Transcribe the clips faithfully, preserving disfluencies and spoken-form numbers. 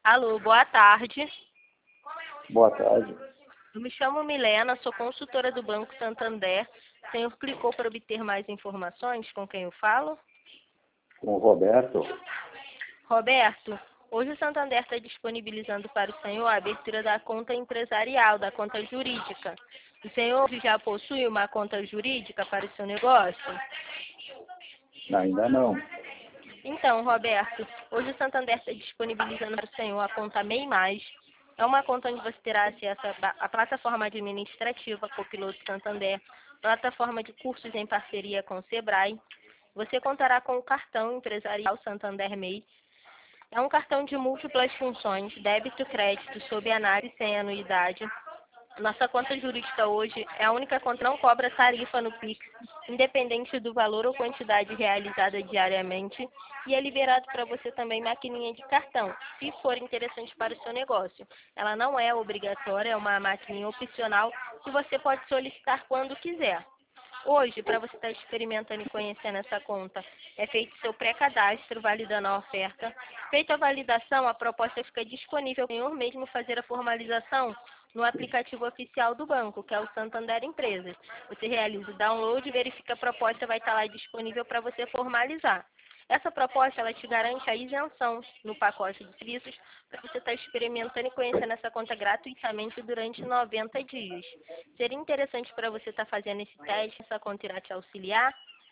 Alô, boa tarde. Boa tarde. Eu me chamo Milena, sou consultora do Banco Santander. O senhor clicou para obter mais informações? Com quem eu falo? Com o Roberto. Roberto, hoje o Santander está disponibilizando para o senhor a abertura da conta empresarial, da conta jurídica. O senhor já possui uma conta jurídica para o seu negócio? Ainda não. Então, Roberto, hoje o Santander está disponibilizando para o senhor a conta MEI Mais. É uma conta onde você terá acesso à plataforma administrativa Copiloto Santander, plataforma de cursos em parceria com o Sebrae. Você contará com o cartão empresarial Santander MEI. É um cartão de múltiplas funções, débito e crédito, sob análise sem anuidade. Nossa conta jurídica hoje é a única conta que não cobra tarifa no Pix, independente do valor ou quantidade realizada diariamente, e é liberado para você também maquininha de cartão, se for interessante para o seu negócio. Ela não é obrigatória, é uma maquininha opcional que você pode solicitar quando quiser. Hoje, para você estar experimentando e conhecendo essa conta, é feito seu pré-cadastro, validando a oferta. Feita a validação, a proposta fica disponível para o senhor mesmo fazer a formalização no aplicativo oficial do banco, que é o Santander Empresas. Você realiza o download e verifica a proposta, vai estar lá disponível para você formalizar. Essa proposta, ela te garante a isenção no pacote de serviços para você estar experimentando e conhecendo essa conta gratuitamente durante noventa dias. Seria interessante para você estar fazendo esse teste, essa conta irá te auxiliar?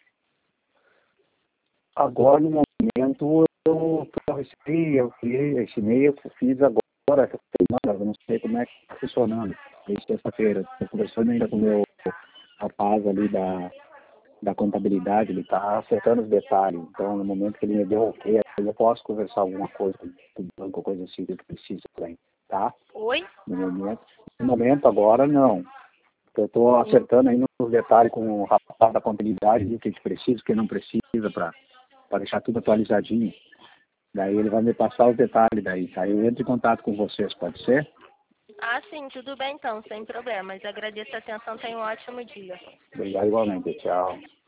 Agora, no momento, eu, eu recebi, eu criei esse e-mail, eu fiz agora, essa semana, eu não sei como é que está funcionando. Desde sexta-feira, estou conversando ainda com o meu rapaz ali da, da contabilidade, ele está acertando os detalhes. Então, no momento que ele me deu o ok, eu posso conversar alguma coisa com o banco, coisa assim que precisa também, tá? Oi? No momento, no momento agora, não. Eu estou acertando aí nos detalhes com o rapaz da contabilidade, o que a gente precisa, o que não precisa, para deixar tudo atualizadinho. Daí ele vai me passar os detalhes daí, tá? Eu entro em contato com vocês, pode ser? Ah, sim, tudo bem então, sem problemas. Agradeço a atenção, tenha um ótimo dia. Obrigado igualmente, tchau.